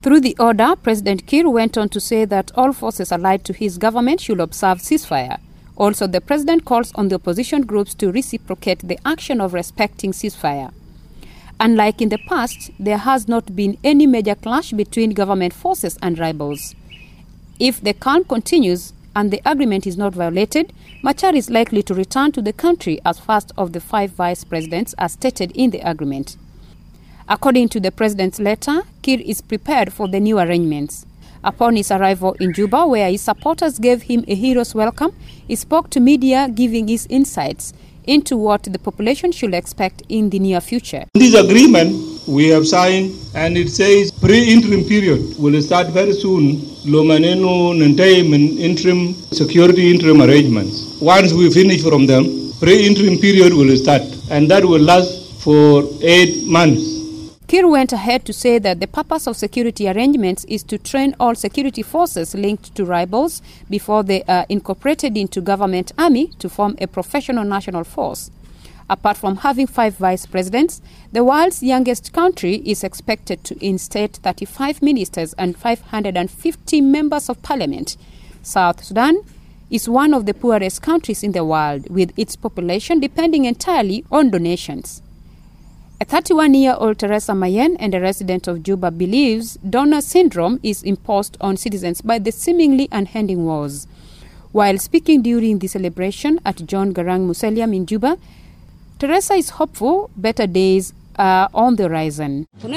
Through the order, President Kiir went on to say that all forces allied to his government should observe ceasefire. Also, the president calls on the opposition groups to reciprocate the action of respecting ceasefire. Unlike in the past, there has not been any major clash between government forces and rebels. If the calm continues and the agreement is not violated, Machar is likely to return to the country as first of the 5 vice presidents as stated in the agreement. According to the president's letter, Kiir is prepared for the new arrangements. Upon his arrival in Juba, where his supporters gave him a hero's welcome, he spoke to media, giving his insights into what the population should expect in the near future. This agreement we have signed, and it says pre-interim period will start very soon. Lomaneno Nantayim interim security interim arrangements. Once we finish from them, pre-interim period will start, and that will last for 8 months. Kiir went ahead to say that the purpose of security arrangements is to train all security forces linked to rebels before they are incorporated into government army to form a professional national force. Apart from having 5 vice presidents, the world's youngest country is expected to instate 35 ministers and 550 members of parliament. South Sudan is one of the poorest countries in the world, with its population depending entirely on donations. A 31-year-old Teresa Mayen and a resident of Juba believes donor syndrome is imposed on citizens by the seemingly unending wars. While speaking during the celebration at John Garang Museum in Juba, Teresa is hopeful better days are on the horizon. We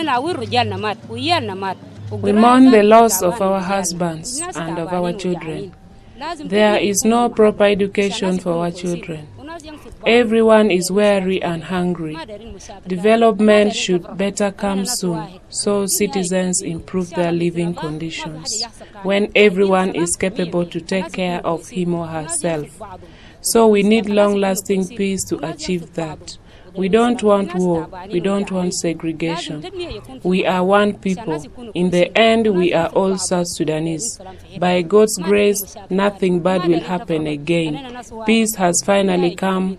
mourn the loss of our husbands and of our children. There is no proper education for our children. Everyone is weary and hungry. Development should better come soon, so citizens improve their living conditions when everyone is capable to take care of him or herself. So we need long-lasting peace to achieve that. We don't want war. We don't want segregation. We are one people. In the end, we are all South Sudanese. By God's grace, nothing bad will happen again. Peace has finally come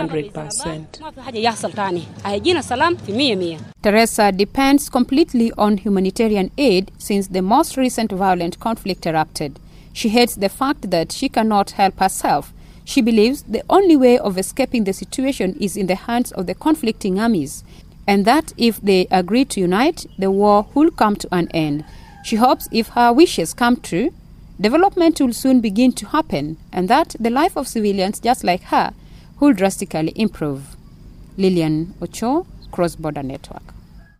100%. Teresa depends completely on humanitarian aid since the most recent violent conflict erupted. She hates the fact that she cannot help herself. She believes the only way of escaping the situation is in the hands of the conflicting armies, and that if they agree to unite, the war will come to an end. She hopes if her wishes come true, development will soon begin to happen, and that the life of civilians just like her will drastically improve. Lillian Ocho, Cross Border Network.